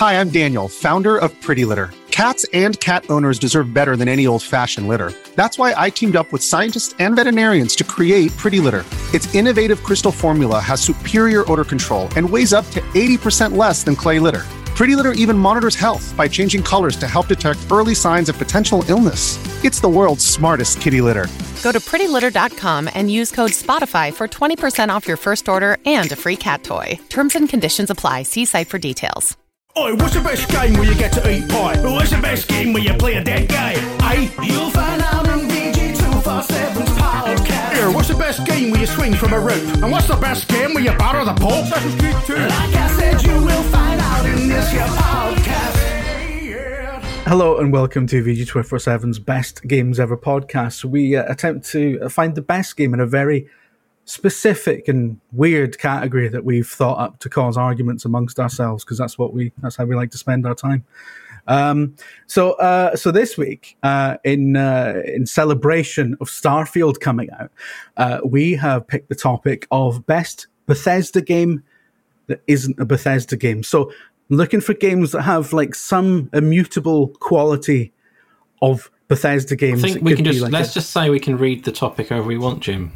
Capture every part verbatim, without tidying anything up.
Hi, I'm Daniel, founder of Pretty Litter. Cats and cat owners deserve better than any old-fashioned litter. That's why I teamed up with scientists and veterinarians to create Pretty Litter. Its innovative crystal formula has superior odor control and weighs up to eighty percent less than clay litter. Pretty Litter even monitors health by changing colors to help detect early signs of potential illness. It's the world's smartest kitty litter. Go to pretty litter dot com and use code SPOTIFY for twenty percent off your first order and a free cat toy. Terms and conditions apply. See site for details. Oi, what's the best game where you get to eat pie? What's the best game where you play a dead guy? Aye, you'll find out in V G two forty-seven's podcast. Here, what's the best game where you swing from a rope? And what's the best game where you batter the Pope? Assassin's Creed two. Like I said, you will find out in this your podcast. Hello and welcome to V G two forty-seven's Best Games Ever podcast. We uh, attempt to find the best game in a very specific and weird category that we've thought up to cause arguments amongst ourselves, because that's what we that's how we like to spend our time. Um, so uh, so this week, uh, in uh, in celebration of Starfield coming out, uh, we have picked the topic of best Bethesda game that isn't a Bethesda game. So looking for games that have like some immutable quality of Bethesda games. I think we can just like let's a, just say we can read the topic however we want, Jim.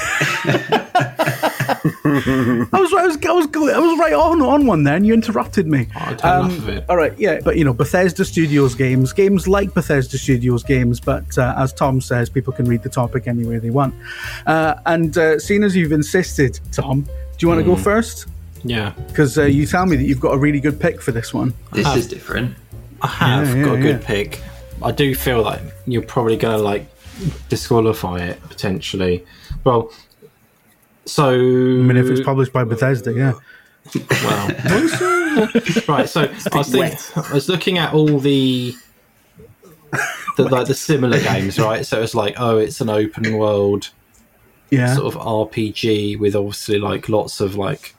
I was, I was, I was, I was right on on one there, and you interrupted me. Oh, I don't um, enough of it. All right, yeah, but you know, Bethesda Studios games, games like Bethesda Studios games, but uh, as Tom says, people can read the topic any way they want. Uh, and uh, seeing as you've insisted, Tom, do you want to mm. go first? Yeah, because uh, you tell me that you've got a really good pick for this one. This is different. I have yeah, yeah, got a good yeah. pick. I do feel like you're probably going to like disqualify it potentially. Well, so I mean, if it's published by Bethesda, yeah. Well, right. So I was thinking, I was looking at all the the like the similar games, right? So it's like, oh, it's an open world, yeah, sort of R P G with obviously like lots of like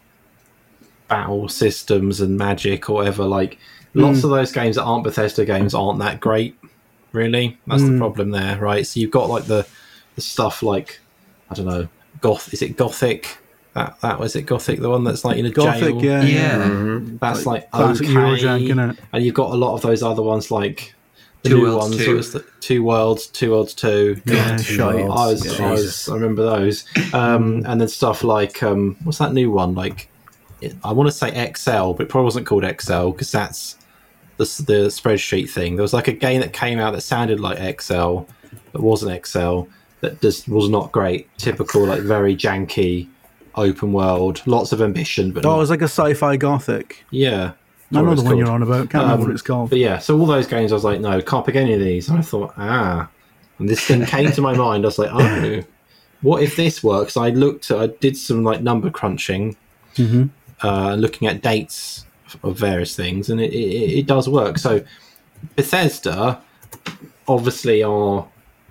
battle systems and magic or whatever. Like lots mm. of those games that aren't Bethesda games aren't that great. Really, that's mm. the problem there, right? So you've got like the, the stuff like I don't know, Goth. Is it Gothic? That that was it. Gothic, the one that's like in a Gothic, jail. yeah, yeah. Mm-hmm. That's like, like classic okay. Eurojank, innit? And you've got a lot of those other ones like the Two new Worlds ones. two. It was the Two Worlds, Two Worlds Two. Yeah, two shite. I was, Yeah, I was, I remember those. Um, and then stuff like um, what's that new one? Like it, I want to say X L, but it probably wasn't called X L because that's the the spreadsheet thing. There was like a game that came out that sounded like X L, but wasn't X L. That just was not great. Typical, like very janky, open world, lots of ambition, but oh, not, it was like a sci-fi Gothic. yeah. I know the one called. you're on about. Can't Um, remember what it's called. But yeah, so all those games, I was like, no, can't pick any of these. And I thought, ah, and this thing came to my mind. I was like, oh, what if this works? I looked, I did some like number crunching, mm-hmm. uh, looking at dates of various things, and it, it, it does work. So Bethesda, obviously, are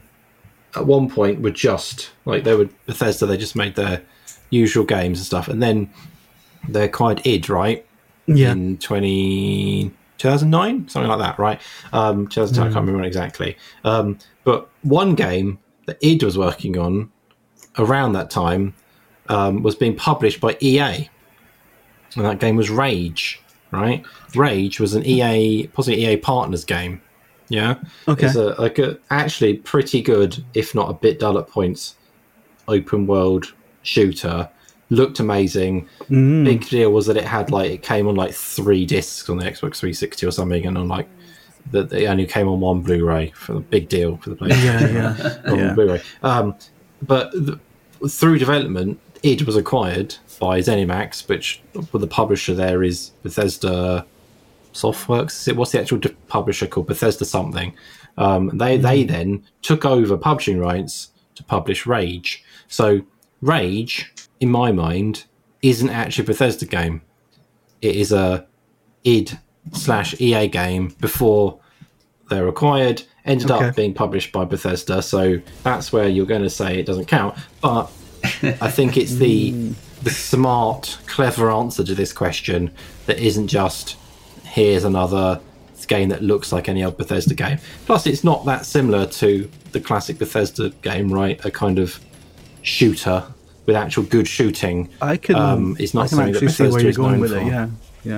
at one point were just like they were Bethesda. They just made their usual games and stuff, and then they acquired id, right? Yeah. In twenty, two thousand nine, something like that, right? Um, two thousand ten, mm. I can't remember exactly. Um, but one game that id was working on around that time um, was being published by E A, and that game was Rage, right? Rage was an E A, possibly E A Partners game. Yeah, okay. It's a, like a actually pretty good, if not a bit dull at points, open world shooter. Looked amazing. Mm. Big deal was that it had like it came on like three discs on the Xbox three sixty or something, and on like that it only came on one Blu-ray for the big deal for the PlayStation. Yeah, yeah, on yeah. Blu-ray. Um, but the, through development, id was acquired by ZeniMax, which well, the publisher there is Bethesda Softworks. Is it, what's the actual de- publisher called? Bethesda something. Um, they mm. they then took over publishing rights to publish Rage. So Rage, in my mind, isn't actually a Bethesda game. It is a id slash E A game before they're acquired, ended okay. up being published by Bethesda, so that's where you're going to say it doesn't count. But I think it's the the smart, clever answer to this question that isn't just, here's another game that looks like any other Bethesda game. Plus, it's not that similar to the classic Bethesda game, right? A kind of shooter with actual good shooting. I can, um, it's not I can something actually that see Bethesda where you're is going known with for. it. Yeah, yeah.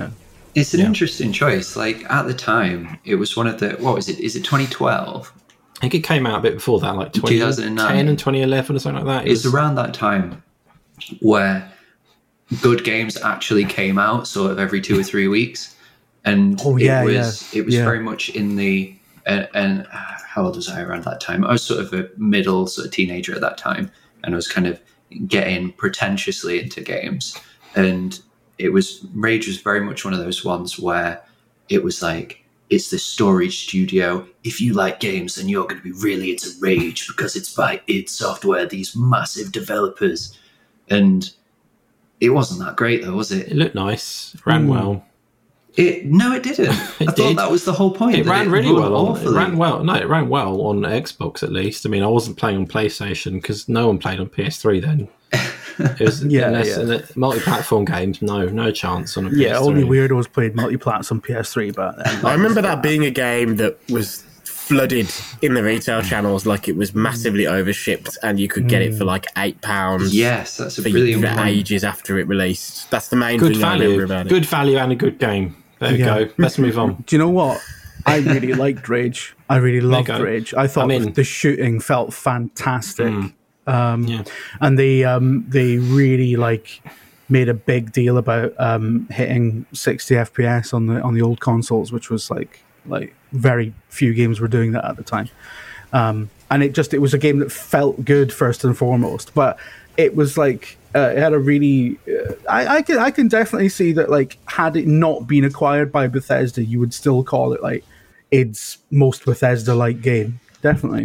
It's an Yeah. interesting choice. Like at the time, it was one of the what was it? Is it twenty twelve? I think it came out a bit before that, like twenty ten and twenty eleven or something like that. It It's was, around that time where good games actually came out, sort of every two or three weeks, and Oh, yeah, it was yeah, it was yeah. very much in the and, and uh, how old was I around that time? I was sort of a middle sort of teenager at that time, and I was kind of getting pretentiously into games, and it was Rage was very much one of those ones where it was like, it's the storage studio. If you like games, then you're going to be really into Rage because it's by id Software, these massive developers. And it wasn't that great, though, was it it? looked nice, ran well. It no, it didn't. It I thought did. that was the whole point. It that ran really run well. On, it awfully. ran well. No, it ran well on Xbox at least. I mean, I wasn't playing on PlayStation because no one played on P S three then. It was, Yeah, unless, yeah. unless- multi-platform games, no, no chance on a P S three. Yeah, only weirdos played multiplats on P S three back then. I remember that being a game that was flooded in the retail channels, like it was massively overshipped, and you could get it for like eight pounds. Yes, that's a for, brilliant for point. ages after it released. That's the main Good thing I remember value, about it. good value, and a good game. There we Yeah. go. Let's move on. Do you know what? I really liked Rage. I really loved go. Rage. I thought I'm in. the shooting felt fantastic. Um, Yeah. and they um, they really like made a big deal about um, hitting sixty F P S on the on the old consoles, which was like like very few games were doing that at the time. Um, and it just it was a game that felt good first and foremost, but it was like uh, it had a really uh, I, I can I can definitely see that, like, had it not been acquired by Bethesda, you would still call it like its most Bethesda like game. Definitely.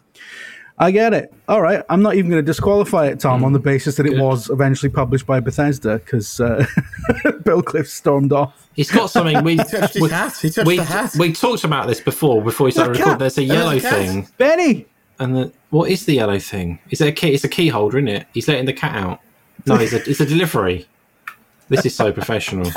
I get it. All right. I'm not even going to disqualify it, Tom, on the basis that it Good. was eventually published by Bethesda, because uh, Bill Cliff stormed off. He's got something. We touched his we, hat. He touched we, the hat. we talked about this before. Before we started Look, recording, cat. there's a There's yellow a cat. thing, Benny! and the what is the yellow thing? Is it a key? It's a key holder, isn't it? He's letting the cat out. No, it's a it's a delivery. This is so professional.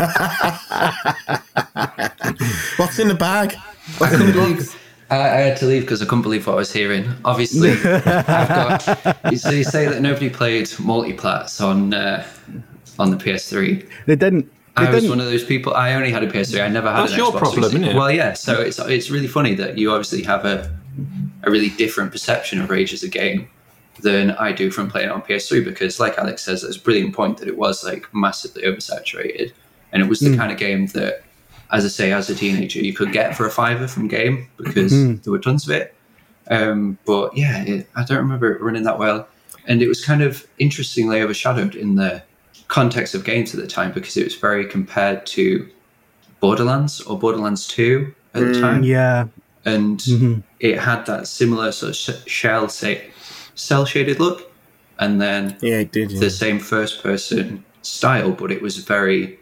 What's in the bag? I couldn't believe. I, I had to leave because I couldn't believe what I was hearing. Obviously, I've got. You say, you say that nobody played multiplats on uh, on the P S three. They didn't. They I was didn't. one of those people. I only had a P S three. I never had That's an your Xbox problem, three sixty. isn't it? Well, yeah. So it's it's really funny that you obviously have a a really different perception of Rage as a game than I do from playing on P S three, because, like Alex says, it's a brilliant point that it was like massively oversaturated, and it was the kind of game that, as I say, as a teenager, you could get for a fiver from Game because there were tons of it. Um, but yeah, it, I don't remember it running that well, and it was kind of interestingly overshadowed in the context of games at the time because it was very compared to Borderlands or Borderlands two at the time, Yeah. and it had that similar sort of sh- shell say, cell shaded look, and then Yeah, it did. Yeah. the same first person style, but it was very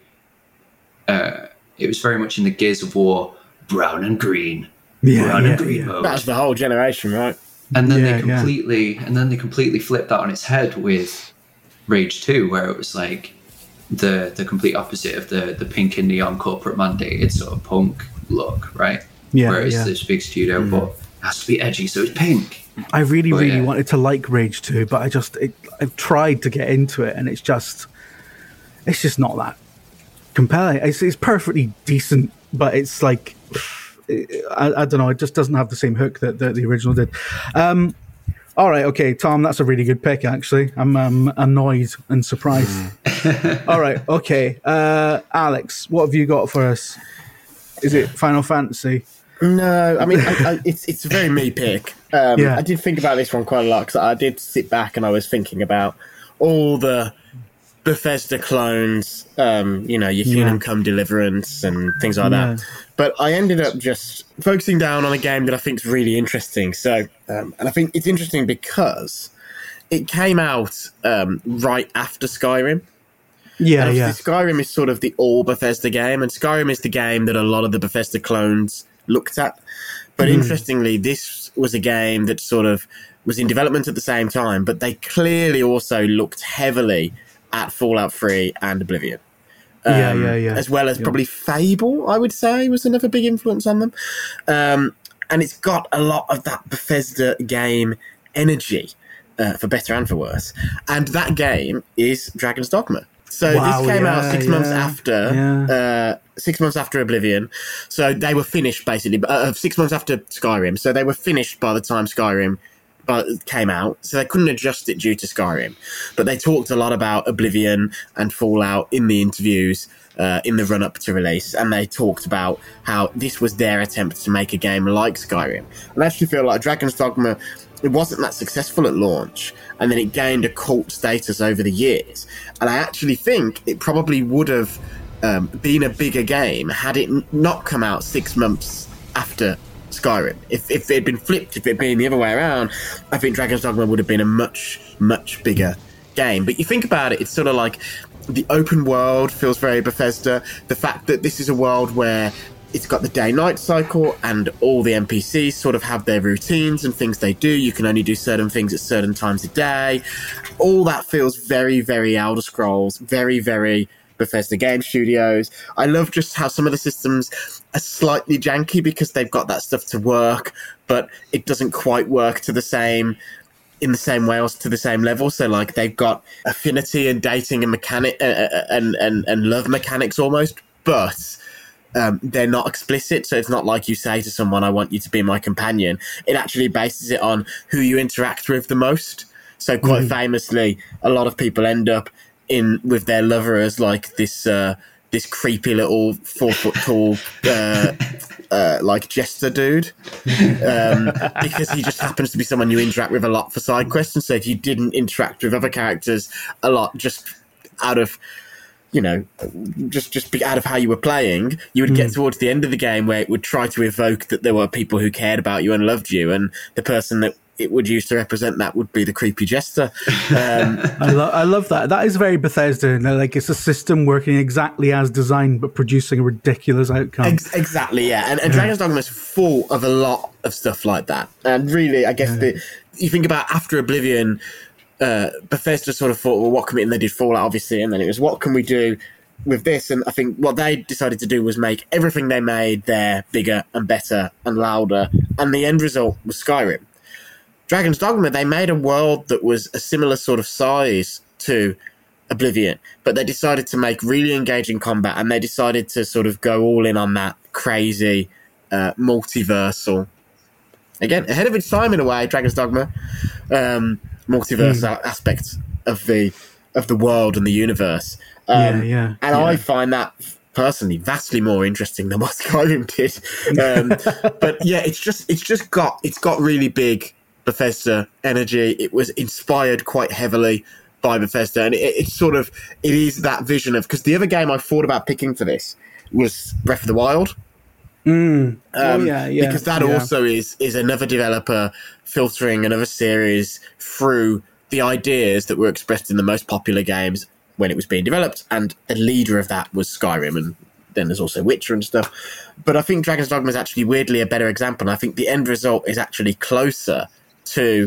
uh, it was very much in the Gears of War brown and green, Yeah, brown yeah, and green yeah. mode. That's the whole generation, right? And then Yeah, they yeah. completely and then they completely flipped that on its head with Rage two, where it was like the the complete opposite of the the pink and neon corporate mandated sort of punk look, right? Yeah, Where it's yeah. this big studio, but it has to be edgy, so it's pink. I really, But really yeah. wanted to like Rage two, but I just, it, I've tried to get into it, and it's just, it's just not that compelling. It's, it's perfectly decent, but it's like, I, I don't know, it just doesn't have the same hook that, that the original did. Um, all right, okay, Tom, that's a really good pick, actually. I'm um, annoyed and surprised. All right, okay. Uh, Alex, what have you got for us? Is it Final Fantasy? No, I mean, I, I, it's it's a very me pick. Um, Yeah. I did think about this one quite a lot because I did sit back and I was thinking about all the Bethesda clones, um, you know, your Kingdom Yeah. Come Deliverance and things like Yeah. that. But I ended up just focusing down on a game that I think is really interesting. So, um, and I think it's interesting because it came out um, right after Skyrim. Yeah, And yeah. obviously Skyrim is sort of the all Bethesda game, and Skyrim is the game that a lot of the Bethesda clones looked at. But Hmm. interestingly, this was a game that sort of was in development at the same time, but they clearly also looked heavily at Fallout three and Oblivion. Yeah, Um, yeah, yeah. As well as Yeah. probably Fable, I would say, was another big influence on them. Um, and it's got a lot of that Bethesda game energy, uh, for better and for worse. And that game is Dragon's Dogma. So Wow, this came yeah, out six yeah, months after, yeah. uh, six months after Oblivion. So they were finished basically, uh, six months after Skyrim. So they were finished by the time Skyrim uh, came out. So they couldn't adjust it due to Skyrim. But they talked a lot about Oblivion and Fallout in the interviews uh, in the run-up to release. And they talked about how this was their attempt to make a game like Skyrim. And I actually feel like Dragon's Dogma, it wasn't that successful at launch, and then it gained a cult status over the years. And I actually think it probably would have um, been a bigger game had it n- not come out six months after Skyrim. If, if it had been flipped, if it had been the other way around, I think Dragon's Dogma would have been a much, much bigger game. But you think about it, it's sort of like the open world feels very Bethesda. The fact that this is a world where it's got the day-night cycle and all the N P Cs sort of have their routines and things they do. You can only do certain things at certain times a day. All that feels very, very Elder Scrolls, very, very Bethesda Game Studios. I love just how some of the systems are slightly janky because they've got that stuff to work, but it doesn't quite work to the same in the same way or to the same level. So like they've got affinity and dating and mechanic uh, and, and, and love mechanics almost, but Um, they're not explicit, so it's not like you say to someone, I want you to be my companion. It actually bases it on who you interact with the most. So quite mm. famously, a lot of people end up in with their lover as like this uh, this creepy little four foot tall uh, uh, like jester dude, um, because he just happens to be someone you interact with a lot for side quests. And so if you didn't interact with other characters a lot, just out of you know, just just be out of how you were playing, you would get mm. towards the end of the game where it would try to evoke that there were people who cared about you and loved you, and the person that it would use to represent that would be the creepy jester. Um, I, lo- I love that. That is very Bethesda. You know, like it's a system working exactly as designed, but producing a ridiculous outcome. Ex- exactly, yeah. And, and yeah. Dragon's Dogma is full of a lot of stuff like that. And really, I guess yeah. the, you think about after Oblivion, Uh, Bethesda sort of thought, well, what can we, and they did Fallout, obviously, and then it was, what can we do with this? And I think what they decided to do was make everything they made there bigger and better and louder, and the end result was Skyrim. Dragon's Dogma, they made a world that was a similar sort of size to Oblivion, but they decided to make really engaging combat, and they decided to sort of go all in on that crazy uh, multiversal, again, ahead of its time in a way, Dragon's Dogma, um, multiverse mm. aspects of the of the world and the universe. Um, yeah, yeah. And yeah. I find that personally vastly more interesting than what Skyrim did. Um, but yeah, it's just it's just got it's got really big Bethesda energy. It was inspired quite heavily by Bethesda, and it, it's sort of it is that vision of, because the other game I thought about picking for this was Breath of the Wild. Mm. Um, oh, yeah, yeah, because that yeah. also is is another developer filtering another series through the ideas that were expressed in the most popular games when it was being developed, and the leader of that was Skyrim, and then there's also Witcher and stuff. But I think Dragon's Dogma is actually weirdly a better example, and I think the end result is actually closer to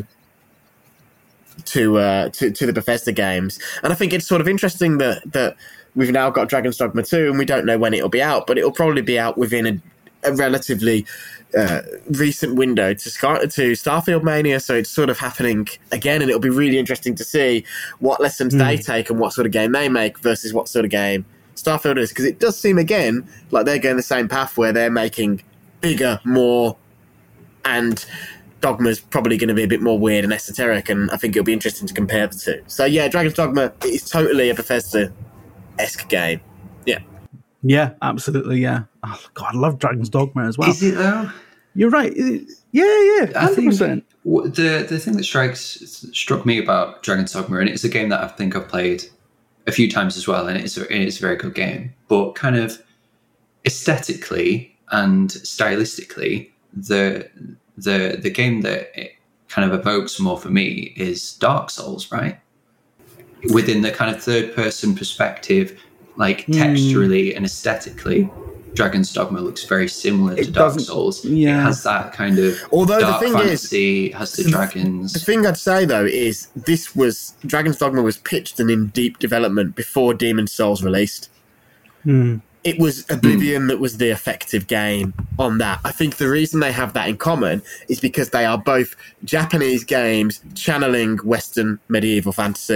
to uh, to, to the Bethesda games. And I think it's sort of interesting that that we've now got Dragon's Dogma two, and we don't know when it'll be out, but it'll probably be out within a a relatively uh, recent window to Scar- to Starfield Mania, so it's sort of happening again, and it'll be really interesting to see what lessons mm. they take and what sort of game they make versus what sort of game Starfield is, because it does seem again like they're going the same path where they're making bigger, more, and Dogma's probably going to be a bit more weird and esoteric, and I think it'll be interesting to compare the two. So yeah, Dragon's Dogma is totally a Bethesda-esque game. Yeah. Yeah, absolutely, yeah. Oh, God, I love Dragon's Dogma as well. Is it, though? You're right. Yeah, yeah, one hundred percent. I think the, the thing that strikes struck me about Dragon's Dogma, and it's a game that I think I've played a few times as well, and it's a, it's a very good game, but kind of aesthetically and stylistically, the the the game that it kind of evokes more for me is Dark Souls, right? Within the kind of third-person perspective, like texturally mm. and aesthetically, Dragon's Dogma looks very similar to it Dark Souls. Yeah. It has that kind of Although dark the thing fantasy, is, has the the, dragons. The thing I'd say, though, is this was Dragon's Dogma was pitched and in deep development before Demon's Souls released. Mm. It was Oblivion mm. that was the effective game on that. I think the reason they have that in common is because they are both Japanese games channeling Western medieval fantasy.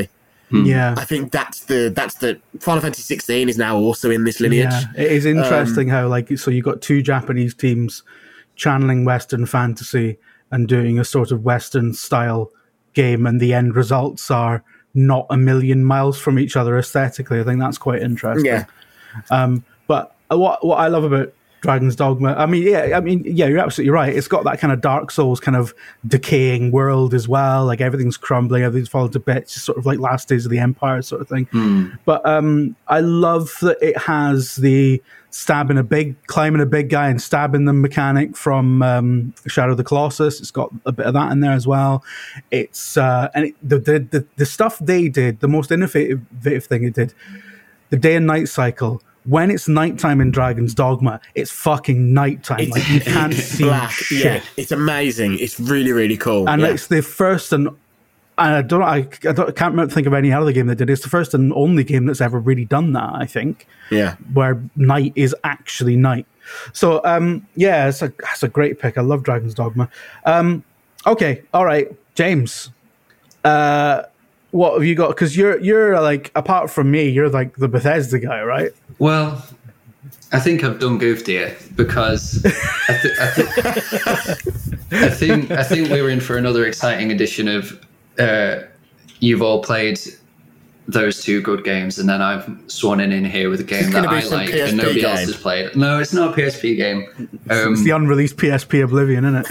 Yeah, I think that's the that's the Final Fantasy sixteen is now also in this lineage. Yeah, it is interesting um, how like so you got two Japanese teams channeling Western fantasy and doing a sort of Western style game, and the end results are not a million miles from each other aesthetically. I think that's quite interesting. Yeah. Um, but what what I love about Dragon's Dogma, I mean, yeah, I mean, yeah, you're absolutely right. It's got that kind of Dark Souls kind of decaying world as well. Like everything's crumbling, everything's falling to bits, just sort of like Last Days of the Empire sort of thing. Mm. But um, I love that it has the stabbing a big, climbing a big guy and stabbing them mechanic from um, Shadow of the Colossus. It's got a bit of that in there as well. It's uh, and it, the, the the the stuff they did, the most innovative, innovative thing it did, the day and night cycle. When it's nighttime in Dragon's Dogma, it's fucking nighttime. It's, like you can't see black. shit. Yeah, it's amazing. It's really, really cool. And yeah. it's the first and I don't, I, I don't, I can't remember, think of any other game that did it. It's the first and only game that's ever really done that, I think. Yeah, where night is actually night. So um, yeah, it's a it's a great pick. I love Dragon's Dogma. Um, okay, all right, James. Uh, What have you got? Because you're you're like, apart from me, you're like the Bethesda guy, right? Well, I think I've done goofed here because I, th- I, th- I think I think we were in for another exciting edition of uh, you've all played those two good games, and then I've sworn in here with a game that I like P S P and nobody game. else has played. No, it's not a P S P game. Um, It's the unreleased P S P Oblivion, isn't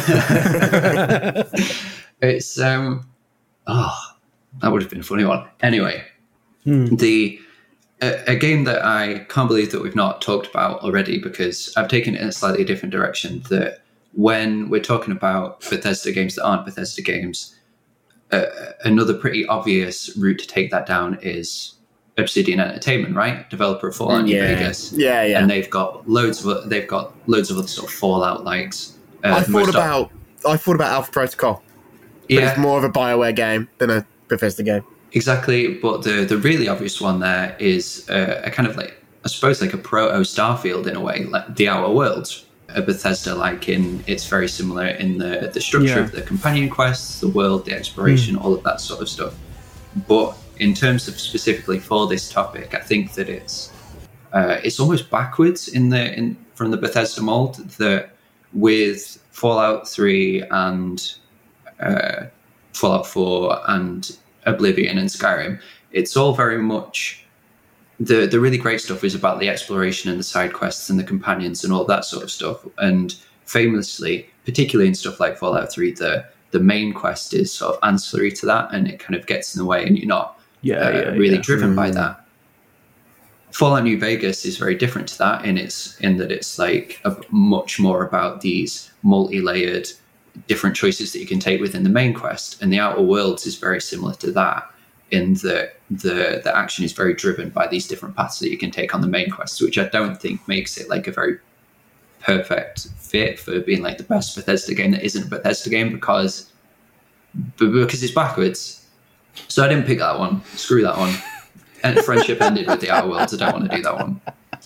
it? it's um oh. That would have been a funny one. Anyway, hmm. the a, a game that I can't believe that we've not talked about already, because I've taken it in a slightly different direction, that when we're talking about Bethesda games that aren't Bethesda games, uh, another pretty obvious route to take that down is Obsidian Entertainment, right? Developer of Fallout New yeah. Vegas. Yeah, yeah. And they've got loads of they've got loads of other sort of Fallout likes. Uh, I thought about of, I thought about Alpha Protocol. But yeah. It's more of a BioWare game than a Bethesda game. Exactly, but the the really obvious one there is uh, a kind of like, I suppose, like a proto Starfield in a way, like The Outer Worlds. A Bethesda, like in it's very similar in the the structure yeah. of the companion quests, the world, the exploration, mm. all of that sort of stuff. But in terms of specifically for this topic, I think that it's uh, it's almost backwards in the in from the Bethesda mold, that with Fallout three and uh, Fallout four and Oblivion and Skyrim, it's all very much the the really great stuff is about the exploration and the side quests and the companions and all that sort of stuff. And famously, particularly in stuff like Fallout three, the the main quest is sort of ancillary to that, and it kind of gets in the way, and you're not yeah, uh, yeah really yeah. driven mm. by that. Fallout New Vegas is very different to that, in its in that it's like a, much more about these multi-layered different choices that you can take within the main quest. And The Outer Worlds is very similar to that, in that the the action is very driven by these different paths that you can take on the main quest, which I don't think makes it like a very perfect fit for being like the best Bethesda game that isn't a Bethesda game, because because it's backwards. So I didn't pick that one. Screw that one. And friendship ended with The Outer Worlds. I don't want to do that one.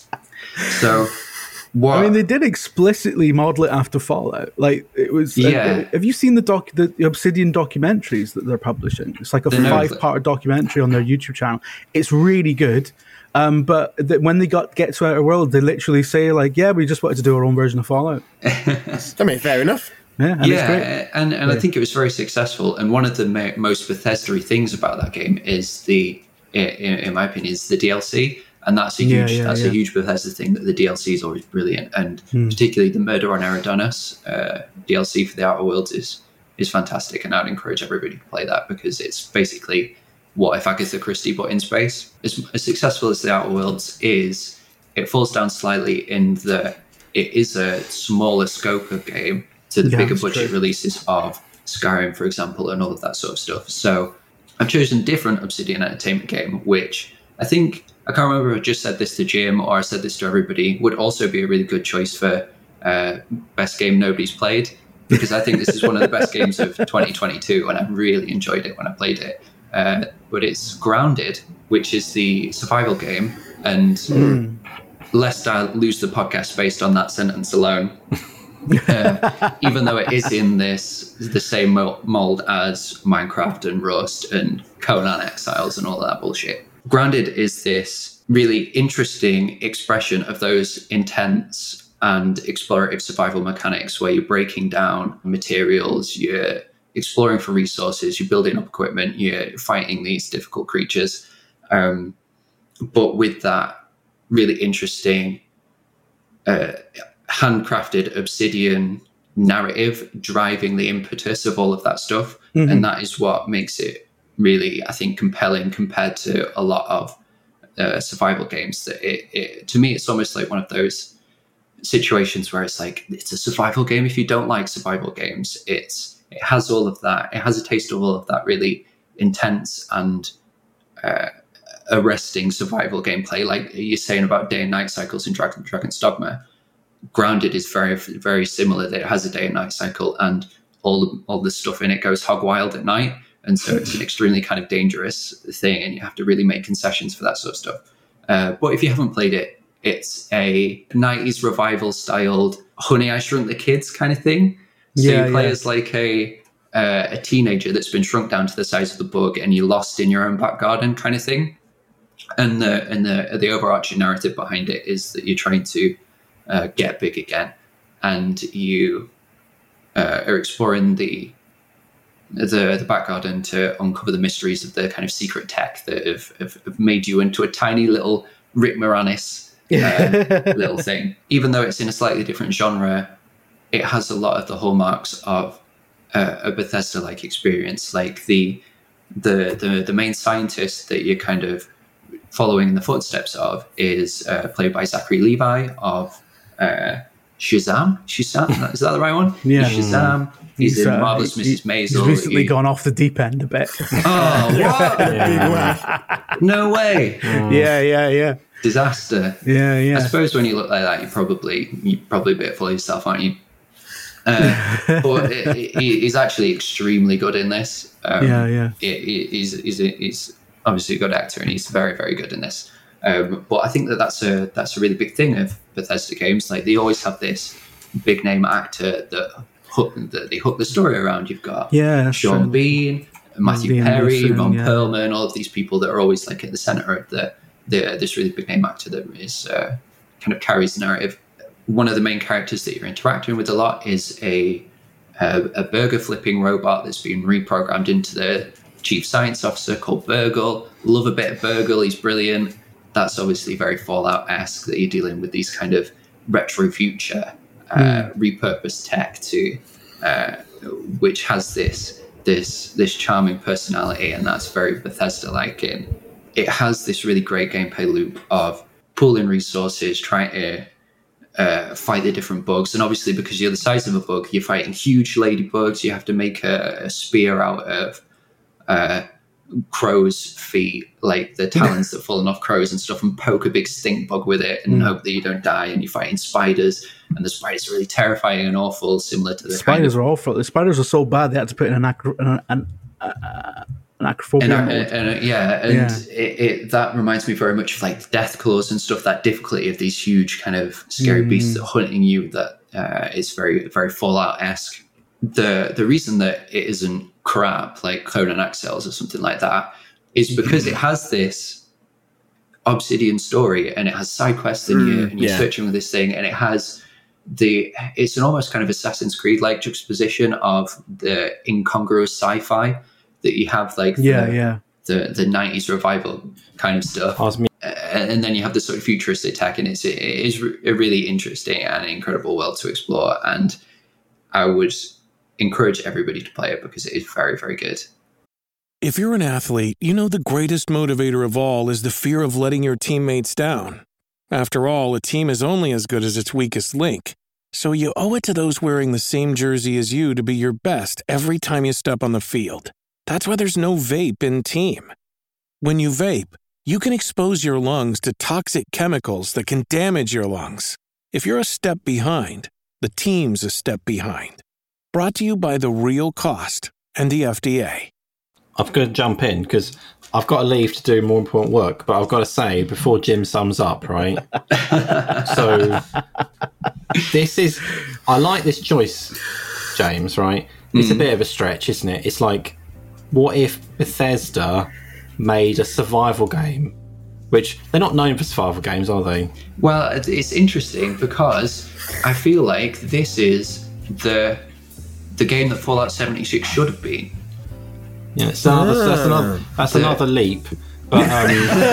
So what? I mean, they did explicitly model it after Fallout. Like it was. Yeah. Uh, have you seen the doc, the Obsidian documentaries that they're publishing? It's like a five-part documentary on their YouTube channel. It's really good. Um, but th- when they got get to Outer World, they literally say like, "Yeah, we just wanted to do our own version of Fallout." I mean, fair enough. Yeah, and yeah, it's great. and and yeah. I think it was very successful. And one of the ma- most Bethesda-y things about that game is the, in, in my opinion, is the D L C. And that's a huge yeah, yeah, that's yeah. a huge Bethesda thing, that the D L C is always brilliant, and hmm. particularly the Murder on Eridanus uh, D L C for The Outer Worlds is is fantastic, and I'd encourage everybody to play that, because it's basically what if Agatha Christie but in space. As, as successful as The Outer Worlds is, it falls down slightly in that it is a smaller scope of game to the yeah, bigger budget true. releases of Skyrim, for example, and all of that sort of stuff. So I've chosen a different Obsidian Entertainment game, which I think, I can't remember if I just said this to Jim or I said this to everybody, would also be a really good choice for uh, best game nobody's played, because I think this is one of the best games of twenty twenty-two, and I really enjoyed it when I played it. Uh, but it's Grounded, which is the survival game, and mm. lest I lose the podcast based on that sentence alone, uh, even though it is in this the same mold as Minecraft and Rust and Conan Exiles and all that bullshit. Grounded is this really interesting expression of those intense and explorative survival mechanics where you're breaking down materials, you're exploring for resources, you're building up equipment, you're fighting these difficult creatures, um, but with that really interesting uh, handcrafted obsidian narrative driving the impetus of all of that stuff. Mm-hmm. And that is what makes it really, I think, compelling compared to a lot of uh, survival games. That it, it, to me, it's almost like one of those situations where it's like, it's a survival game. If you don't like survival games, it's it has all of that. It has a taste of all of that really intense and uh, arresting survival gameplay. Like you're saying about day and night cycles in Dragon, Dragon's Dogma, Grounded is very, very similar. That it has a day and night cycle, and all all the stuff in it goes hog wild at night. And so it's an extremely kind of dangerous thing, and you have to really make concessions for that sort of stuff. Uh, but if you haven't played it, it's a nineties revival styled Honey, I Shrunk the Kids kind of thing. So yeah, you play yeah. as like a uh, a teenager that's been shrunk down to the size of the bug, and you're lost in your own back garden kind of thing. And the and the the overarching narrative behind it is that you're trying to uh, get big again, and you uh, are exploring the the the back garden to uncover the mysteries of the kind of secret tech that have, have, have made you into a tiny little Rick Moranis uh, little thing. Even though it's in a slightly different genre, it has a lot of the hallmarks of uh, a Bethesda-like experience. Like the, the the the main scientist that you're kind of following in the footsteps of is uh, played by Zachary Levi of uh, Shazam. Shazam, is that the right one? Yeah, Shazam. He's, he's in uh, Marvelous he, Missus Maisel. He's recently he, gone off the deep end a bit. Oh, what? Yeah. No way. Oh. Yeah, yeah, yeah. Disaster. Yeah, yeah. I suppose when you look like that, you probably you're probably a bit full of yourself, aren't you? Uh, but it, it, he's actually extremely good in this. Um, yeah, yeah. He, he's, he's, he's obviously a good actor, and he's very, very good in this. Um, but I think that that's a that's a really big thing of Bethesda games. Like they always have this big name actor that. Hook, that they hook the story around. You've got yeah, Sean true. Bean, Matthew Bean Perry, Wilson, Ron yeah. Perlman, all of these people that are always like at the center of the, the this really big name actor that is uh, kind of carries the narrative. One of the main characters that you're interacting with a lot is a a, a burger flipping robot that's been reprogrammed into the chief science officer called Burgle. Love a bit of Burgle. He's brilliant. That's obviously very Fallout-esque that you're dealing with these kind of retro future uh, mm. repurposed tech to uh, which has this this this charming personality, and that's very Bethesda-like. In it has this really great gameplay loop of pooling resources, trying to uh, fight the different bugs, and obviously because you're the size of a bug, you're fighting huge ladybugs. You have to make a, a spear out of uh, crow's feet, like the talons that fallen off crows and stuff, and poke a big stink bug with it and mm. hope that you don't die. And you're fighting spiders, and the spiders are really terrifying and awful, similar to the spiders kind of, are awful. The spiders are so bad they had to put in an acro- an, an, uh, an acrophobia and, mode. And, and, yeah, and yeah. It, it, that reminds me very much of like death claws and stuff. That difficulty of these huge kind of scary mm. beasts that are hunting you. That uh, is very very Fallout-esque. The the reason that it isn't crap like Conan Exiles or something like that is because it has this Obsidian story, and it has side quests, and, mm, you, and you're yeah. searching with this thing, and it has the it's an almost kind of Assassin's Creed like juxtaposition of the incongruous sci-fi that you have, like the, yeah yeah the the nineties revival kind of stuff, awesome. And then you have this sort of futuristic tech, and it's it is a really interesting and incredible world to explore, and I would encourage everybody to play it because it is very, very good. If you're an athlete, you know the greatest motivator of all is the fear of letting your teammates down. After all, a team is only as good as its weakest link. So you owe it to those wearing the same jersey as you to be your best every time you step on the field. That's why there's no vape in team. When you vape, you can expose your lungs to toxic chemicals that can damage your lungs. If you're a step behind, the team's a step behind. Brought to you by The Real Cost and the F D A. I'm going to jump in because I've got to leave to do more important work, but I've got to say before Jim sums up, right? So this is I like this choice, James, right? It's Mm. a bit of a stretch, isn't it? It's like, what if Bethesda made a survival game? Which, they're not known for survival games, are they? Well, it- it's interesting because I feel like this is the the game that Fallout seventy-six should have been. Yeah, it's another, that's another, that's The- another leap. But um,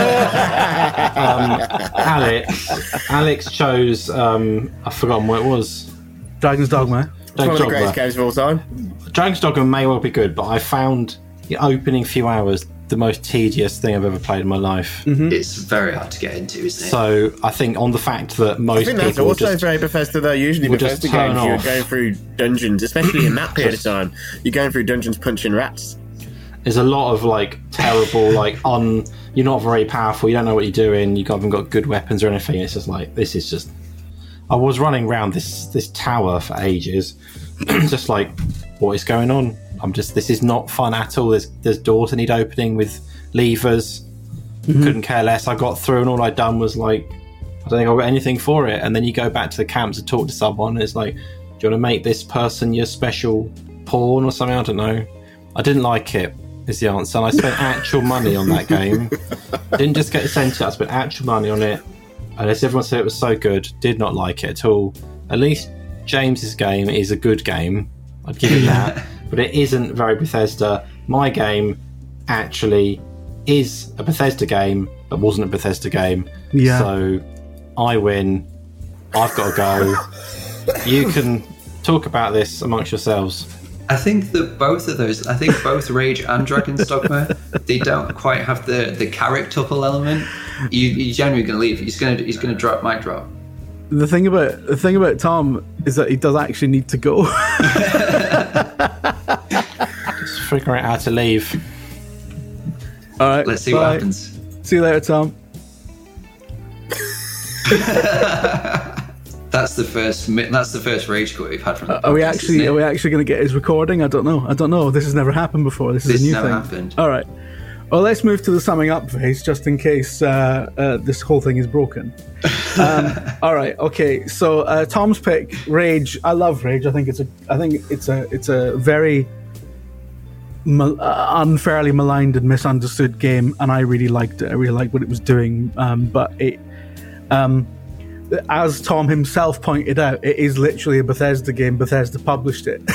um, Alex, Alex chose, um, I've forgotten what it was. Dragon's Dogma. It's one of the greatest Dogma. games of all time. Dragon's Dogma may well be good, but I found the opening few hours the most tedious thing I've ever played in my life. It's very hard to get into, isn't it? So I think on the fact that most I think that's people also just, very Bethesda though. Usually We'll just Bethesda games, turn you're off. going through dungeons, especially in that period of time. You're going through dungeons punching rats. there's a lot of like terrible, like un. You're not very powerful. You don't know what you're doing. You haven't got good weapons or anything. It's just like this is just. I was running around this this tower for ages, just like, what is going on? I'm just. This is not fun at all. There's there's doors that need opening with levers. Couldn't care less. I got through, and all I'd done was like, I don't think I got anything for it. And then you go back to the camp to talk to someone. And it's like, do you want to make this person your special pawn or something? I don't know. I didn't like it. Is the answer. And I spent actual money on that game. Didn't just get sent it. I spent actual money on it. And as everyone said, it was so good. Did not like it at all. At least James's game is a good game. I'd give it that. But it isn't very Bethesda. My game actually is a Bethesda game that wasn't a Bethesda game. Yeah. So I win. I've got to go. You can talk about this amongst yourselves. I think that both of those, I think both Rage and Dragon's Dogma, they don't quite have the, the character pull element. You, you're generally going to leave. He's going to he's going to drop, mic drop. The thing about the thing about Tom is that he does actually need to go. Just figure out how to leave. All right. Let's see bye. what happens. See you later, Tom. That's the first. mi- That's the first rage quit we've had from. The Are we podcast, actually isn't it? are we actually going to get his recording? I don't know. I don't know. This has never happened before. This is This a new never thing. happened. All right. Well, let's move to the summing up phase, just in case uh, uh, this whole thing is broken. Um, all right. Okay. So uh, Tom's pick, Rage. I love Rage. I think it's a. I think it's a. It's a very mal- uh, unfairly maligned and misunderstood game, and I really liked it. I really liked what it was doing. Um, but it. Um, As Tom himself pointed out, it is literally a Bethesda game. Bethesda published it.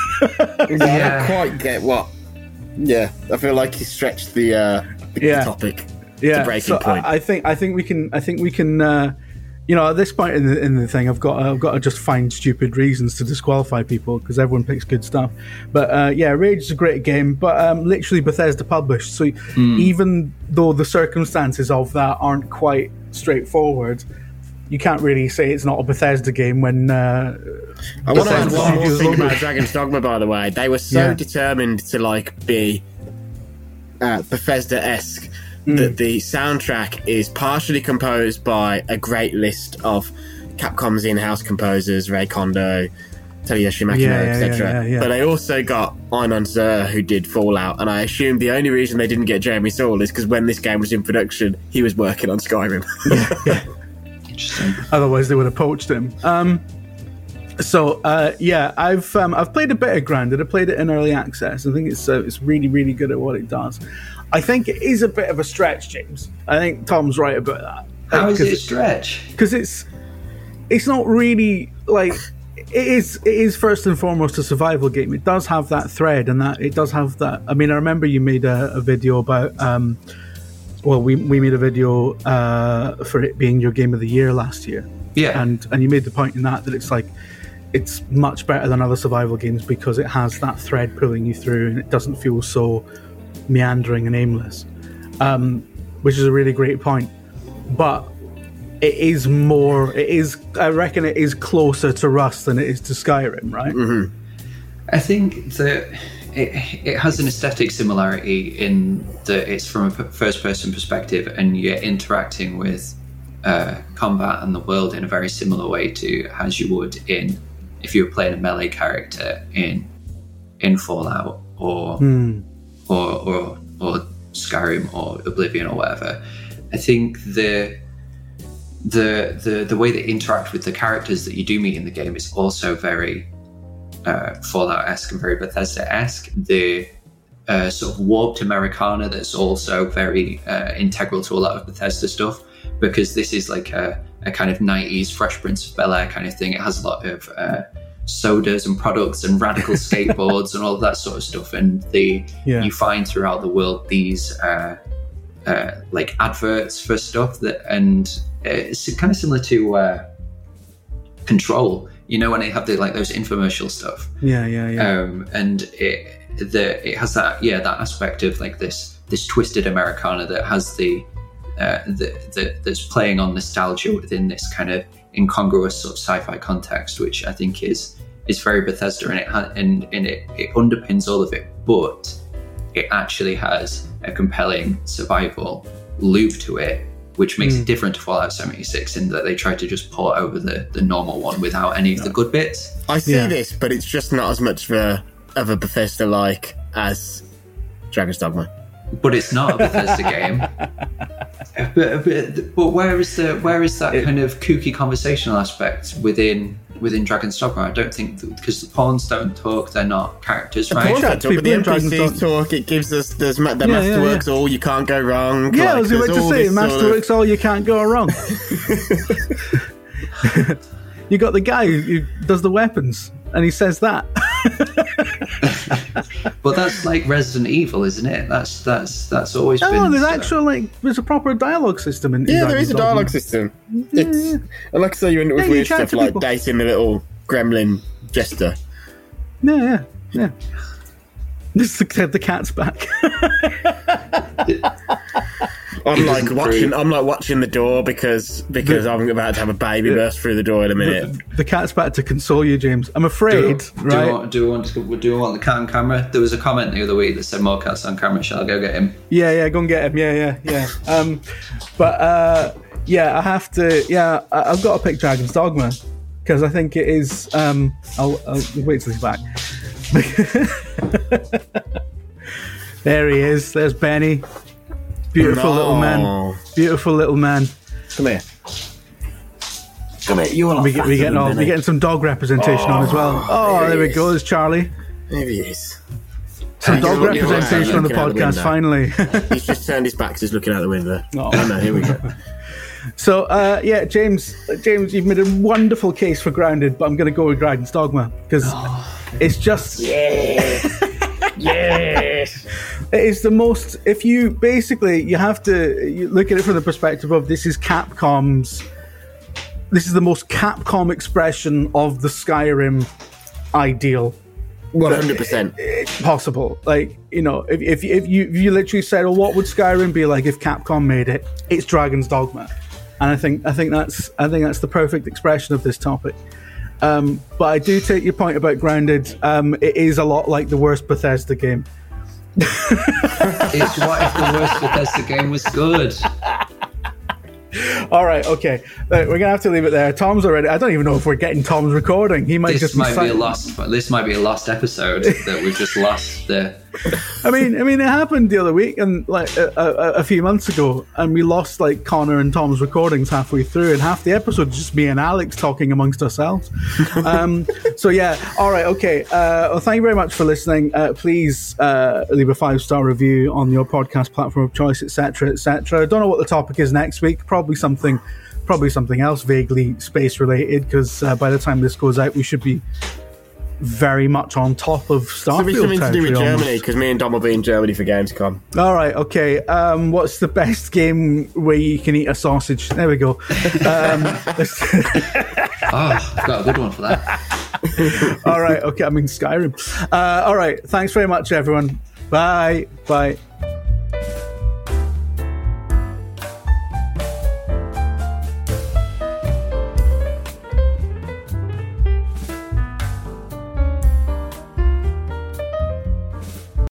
I Yeah. don't quite get what. Yeah, I feel like he stretched the, uh, the Yeah. topic. Yeah, The breaking so point. I, I think I think we can I think we can uh, you know, at this point in the in the thing, I've got I've got to just find stupid reasons to disqualify people because everyone picks good stuff. But uh, yeah, Rage is a great game, but um, literally Bethesda published. So even though the circumstances of that aren't quite straightforward, you can't really say it's not a Bethesda game when. Uh, I want to add Bethesda one more Studios thing logo. about Dragon's Dogma, by the way. They were so Yeah. determined to like be uh, Bethesda-esque that the soundtrack is partially composed by a great list of Capcom's in-house composers, Ray Kondo, Tadayoshi Makino, Yeah, yeah, et cetera. yeah, yeah, yeah. But they also got Einon Zur, who did Fallout, and I assume the only reason they didn't get Jeremy Saul is because when this game was in production, he was working on Skyrim. Interesting. Otherwise, they would have poached him. Um, so uh, yeah, I've um, I've played a bit of Grounded. I played it in early access. I think it's uh, it's really really good at what it does. I think it is a bit of a stretch, James. I think Tom's right about that. How is Because it a stretch? Because it's it's not really like it is. It is first and foremost a survival game. It does have that thread, and that it does have that. I mean, I remember you made a, a video about. Um, well, we we made a video uh, for it being your game of the year last year. Yeah. and and you made the point in that that it's like it's much better than other survival games because it has that thread pulling you through, and it doesn't feel so meandering and aimless, um, which is a really great point. But it is more. It is. I reckon it is closer to Rust than it is to Skyrim, right? Mm-hmm. I think that it, it has an aesthetic similarity in that it's from a p- first-person perspective, and you're interacting with uh, combat and the world in a very similar way to as you would in if you were playing a melee character in in Fallout or or, or or Skyrim or Oblivion or whatever. I think the the the the way they interact with the characters that you do meet in the game is also very uh, Fallout-esque and very Bethesda-esque. The uh, sort of warped Americana that's also very uh, integral to a lot of Bethesda stuff, because this is like a, a kind of nineties Fresh Prince of Bel-Air kind of thing. It has a lot of uh, sodas and products and radical skateboards and all of that sort of stuff. And the yeah. you find throughout the world these uh, uh, like adverts for stuff that, and it's kind of similar to uh, Control. You know, when they have the like those infomercial stuff. Yeah, yeah, yeah. Um, and it the it has that yeah that aspect of like this this twisted Americana that has the uh, the, the that's playing on nostalgia within this kind of incongruous sort of sci-fi context, which I think is is very Bethesda, and it ha- and and it, it underpins all of it, but it actually has a compelling survival loop to it, which makes mm. it different to Fallout seventy-six in that they try to just port over the, the normal one without any of no. the good bits. I see yeah. this, but it's just not as much of a, of a Bethesda-like as Dragon's Dogma. But it's not a Bethesda game. But, but, but where is the where is that it, kind of kooky conversational aspect within within Dragon's Dogma? I don't think, because the pawns don't talk, they're not characters, the right? Pawns don't talk, but the N P Cs talk. It gives us there's the yeah, Masterworks yeah, yeah. all you can't go wrong. Yeah, like, I was about to say Masterworks sort of... all you can't go wrong. You got the guy who, who does the weapons, and he says that. But that's like Resident Evil, isn't it? That's that's that's always no, been. No, there's so. actual like there's a proper dialogue system in. Yeah, in there is a dialogue system. Yeah, it's, yeah. And like I say, you end up with yeah, weird stuff like people. dating the little gremlin jester. Yeah, yeah, yeah. Just the, the cat's back. I'm like watching. I'm like watching the door because because the, I'm about to have a baby burst through the door in a minute. The, the cat's back to console you, James. I'm afraid. Do, right? Do we want, do we want to do we want the cat on camera? There was a comment the other week that said more cats on camera. Shall I go get him? Yeah, yeah, go and get him. Yeah, yeah, yeah. Um, but uh, yeah, I have to. Yeah, I, I've got to pick Dragon's Dogma because I think it is. Um, I'll, I'll wait till he's back. There he is. There's Benny. Beautiful no. little man. Beautiful little man. Come here. Come here. You want we get, we getting all, we getting some dog representation oh, on as well. Oh, there, there we go. There's Charlie. There he is. Some dog representation on the podcast. The finally. He's just turned his back. He's looking out the window. Oh, oh no! Here we go. So, uh, yeah, James, James, you've made a wonderful case for Grounded, but I'm going to go with Dragon's Dogma because oh. it's just. Yeah. Yes. It is the most, if you basically you have to you look at it from the perspective of this is Capcom's this is the most Capcom expression of the Skyrim ideal one hundred percent possible. Like, you know, if if, if you if you literally said, well, what would Skyrim be like if Capcom made it? It's Dragon's Dogma. And I think I think that's I think that's the perfect expression of this topic. Um, but I do take your point about Grounded. Um, it is a lot like the worst Bethesda game. It's what if the worst Bethesda game was good? All right, okay. We're going to have to leave it there. Tom's already... I don't even know if we're getting Tom's recording. He might this just might be... be a lost, this might be a lost episode that we've just lost. The... I mean, I mean, it happened the other week and like a, a, a few months ago, and we lost like Connor and Tom's recordings halfway through, and half the episode just me and Alex talking amongst ourselves. um, so yeah, all right, okay. Uh, well, thank you very much for listening. Uh, please uh, leave a five-star review on your podcast platform of choice, et cetera, et cetera. Don't know what the topic is next week. Probably something, probably something else vaguely space-related, because uh, by the time this goes out, we should be very much on top of Starfield. There'll be something to do with Germany, because me and Dom will be in Germany for Gamescom. All right, okay. Um, what's the best game where you can eat a sausage? There we go. Um, oh, I've got a good one for that. All right, okay. I mean Skyrim. Uh, all right. Thanks very much, everyone. Bye. Bye.